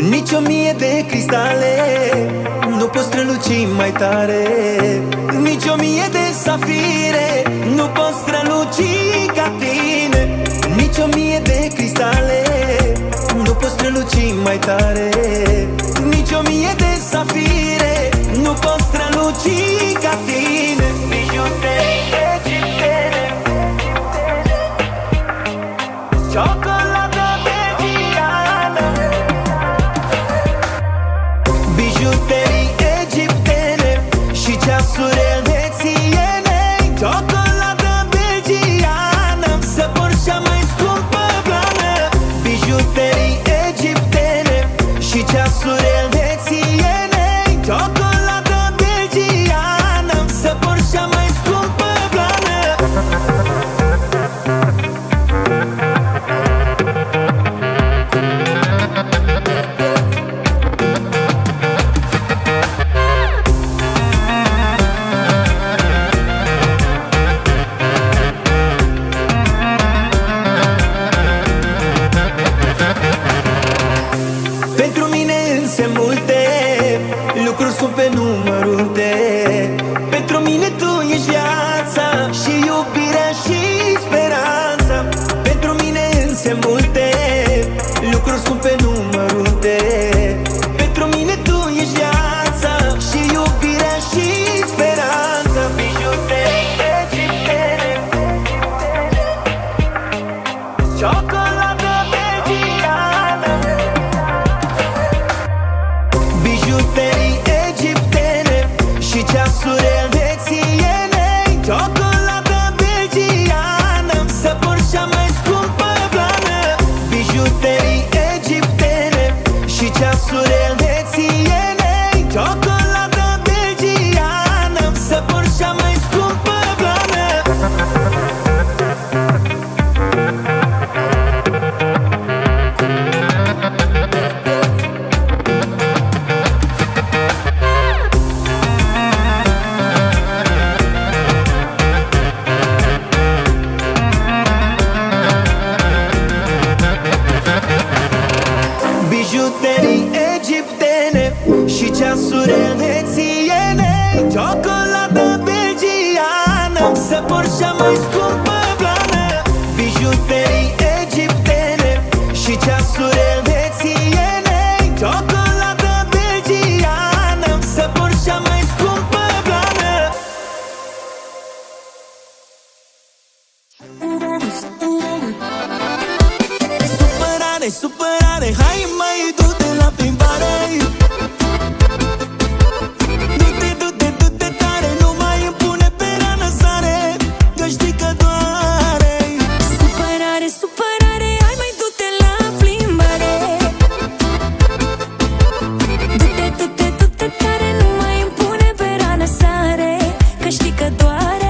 Nici 1000 de cristale nu pot străluci mai tare. Nici 1000 de safire nu pot străluci ca tine. Nici 1000 de cristale nu pot străluci mai tare. Nici 1000 de safire nu pot străluci ca tine. Bijuterii egiptene, ciocolată belgiană. Bijuterii egiptene și ceasuri elvețiene, ciocolată belgiană, să por cea mai scumpă blană. Bijuterii egiptene și ceasuri elvețiene, ciocolată belgiană, să por cea mai scumpă blană. Pentru mine însă multe lucruri scumpe numărunte. Pentru mine tu ești viața și iubirea și speranța. Pentru mine însă multe lucruri scumpe numărunte. Pentru mine tu ești viața și iubirea și speranța. Bijuterii egiptene, ciocolată belgiană. Bijuterii egiptene și ceasuri elvețiene, ciocolată belgiană, să por cea mai scumpă blană. Bijuterii egiptene și ceasuri elvețiene, ciocolată belgiană, să por cea mai scumpă blană. Bijuterii egiptene și ceasuri elvețiene, ciocolată belgiană, să por cea mai scumpă blană. Bijuterii egiptene și ceasuri elvețiene, ciocolată belgiană, să por cea mai scumpă blană. Supărare, supărare, hai mai du-te la plimbare. Du-te, du-te, du-te tare, nu mai îmi pune pe rană sare, că știi că doare. Supărare, supărare, hai mai du-te la plimbare. Du-te, du-te, du-te tare, nu mai îmi pune pe rană sare, că știi că doare.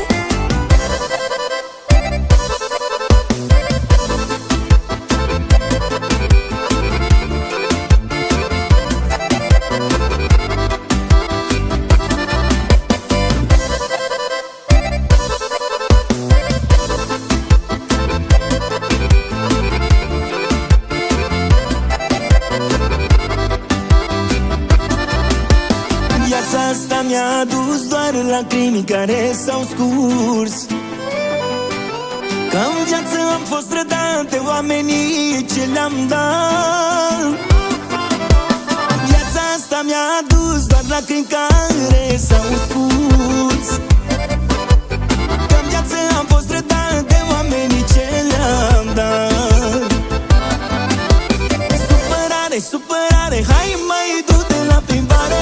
Viața asta mi-a adus doar lacrimi care s-au scurs. Că în viață am fost trădat de oamenii ce le-am dat. Viața asta mi-a adus doar lacrimi care s-au scurs. Că în viață am fost trădat de oamenii ce le-am dat. Supărare, supărare, hai mai du-te la plimbare.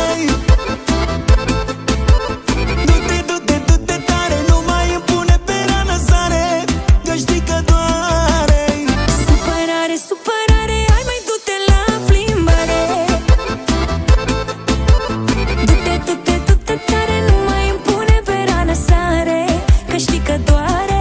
Du-te, du-te, du-te tare, nu mai îmi pune pe rană sare, că știi că doare. Supărare, supărare, hai mai du-te la plimbare. Du-te, du-te, du-te tare, nu mai îmi pune pe rană sare, că știi că doare.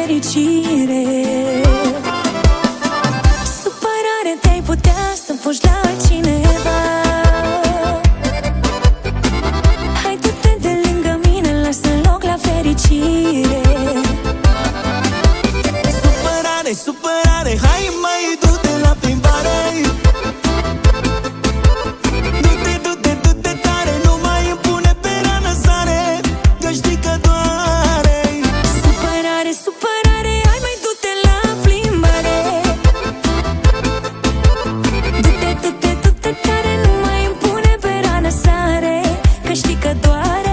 fericire. Supărare, te-ai putea să fugi la cineva. Hai du-te de lângă mine, lasă loc la fericire. Supărare, supărare, hai mai du-te la plimbare. Du-te, du-te, du-te tare, nu mai îmi pune pe rană sare, că știi că doare. Supărare, supărare, hai mai du-te la plimbare. Du-te, du-te, du-te tare, nu mai îmi pune pe rană sare, că știi că doare.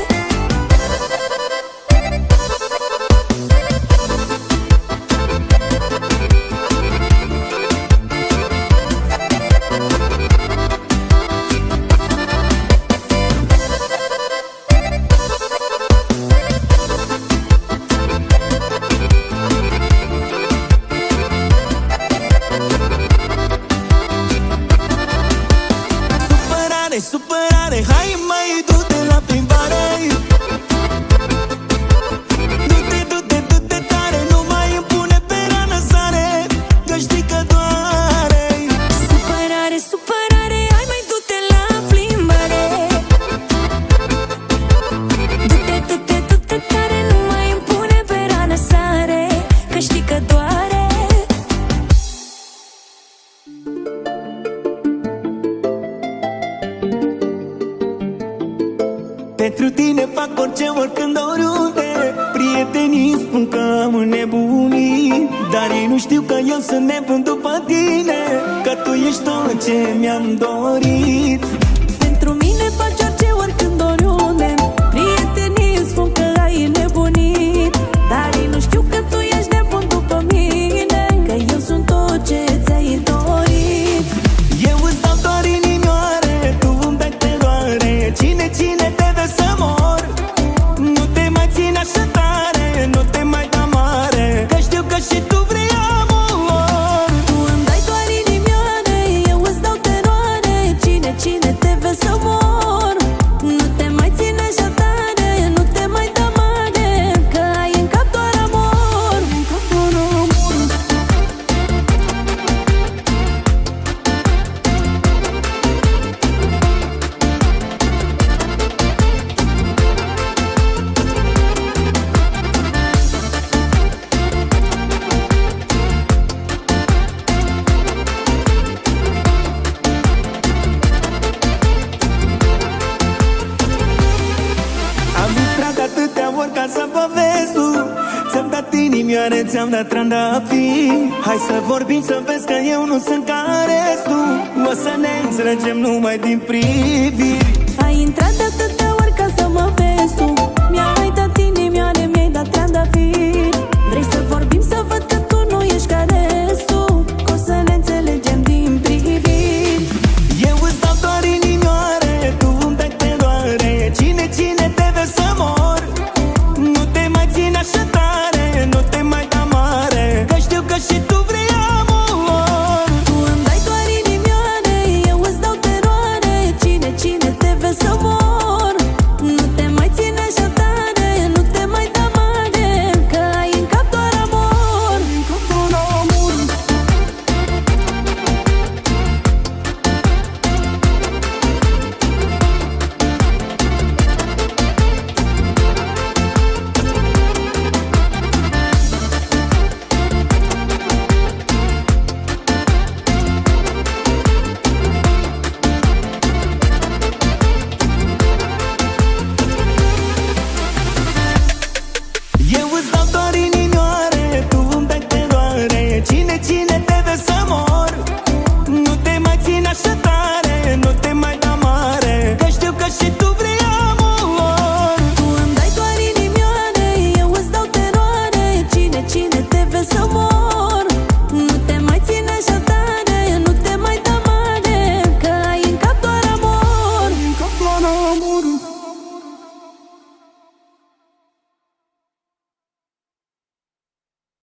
Supărare, supărare, hai mai du-te la plimbare. Du-te, du-te, du-te tare, nu mai îmi pune pe rană sare, că știi că doare. Supărare, supărare, hai mai du-te la plimbare. Du-te, du-te, du-te tare, nu mai îmi pune pe rană sare, că știi că doare. Pentru tine fac orice, oricând, oriunde. Prietenii spun că am înnebunit, dar ei nu știu că eu sunt nebun după tine, că tu ești tot ce mi-am dorit. Pentru mine faci orice, oricând, oriunde. Prietenii îmi spun că ai nebunit, dar ei nu știu că tu ești nebun după mine, că eu sunt tot ce ți-ai dorit. Eu îți dau doar inimioare, tu îmi dai teroare. Cine te dă să mor? Nu te mai țin așa tare, nu te mai da mare, că știu că și tu vrei amor. Tu îmi dai doar inimioare, eu îți dau teroare. Cine te vezi să mor? Nu te mai ține așa tare, nu te mai da mare, că ai în cap doar amor. Am intrat atâtea ori ca să vă vezi tu. Ți-am dat inimioare, ți-am dat trandafiri. Hai să vorbim să vezi că eu nu sunt ca restul. O să ne înțelegem numai din priviri.